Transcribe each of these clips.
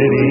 अंतरी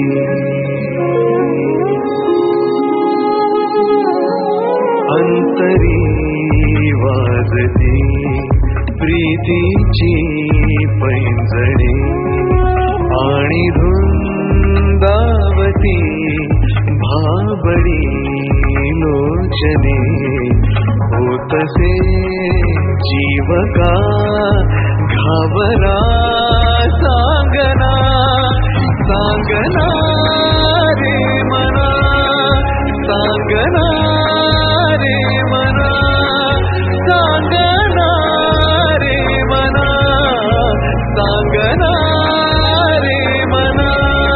अंतरी वाजती प्रीतीची पैंजणी आणि धुंदावती भाबडी लोचने होतसे जीवका घाबरा सांगना सांगना रे मना सांगना रे मना सांगना रे मना सांगना रे मना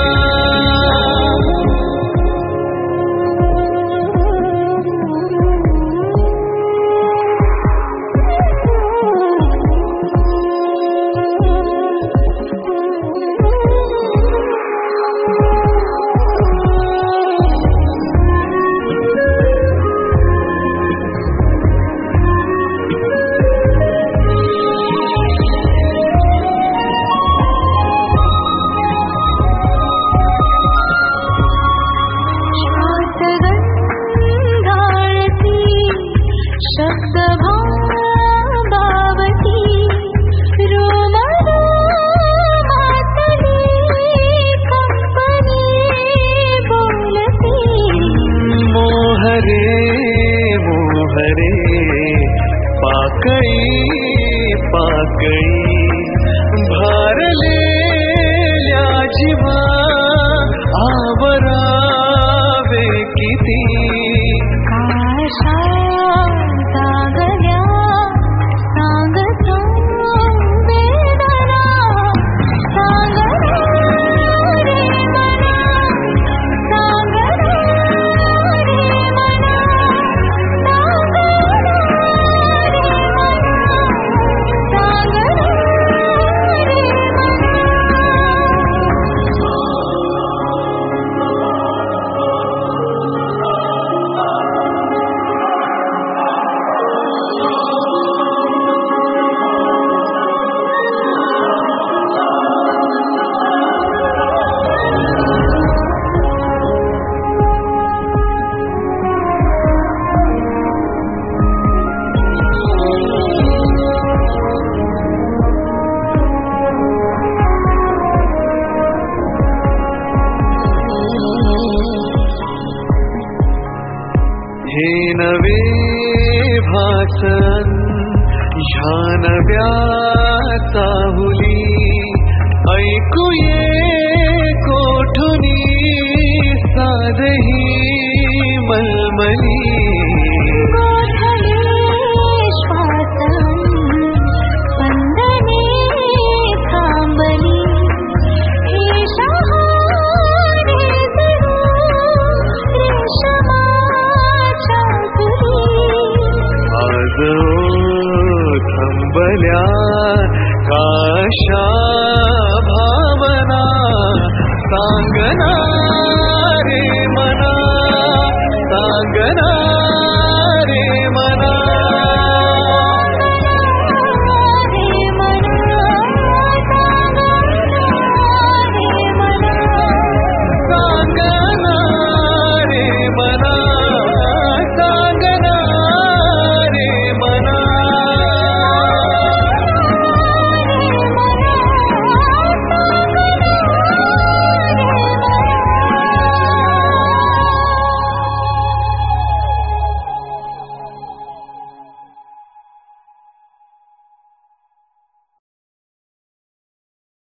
भारलेल्या जीवा आवरावे किती आशा जागल्या सांगता वेदना सांगना रे मना सांगना रे मना हे नवे भासन ह्या नव्या चाहुली ऐकूये कोठुनी साधही मलमली थांबल्या काशा भावना सांगना रे मना सांगना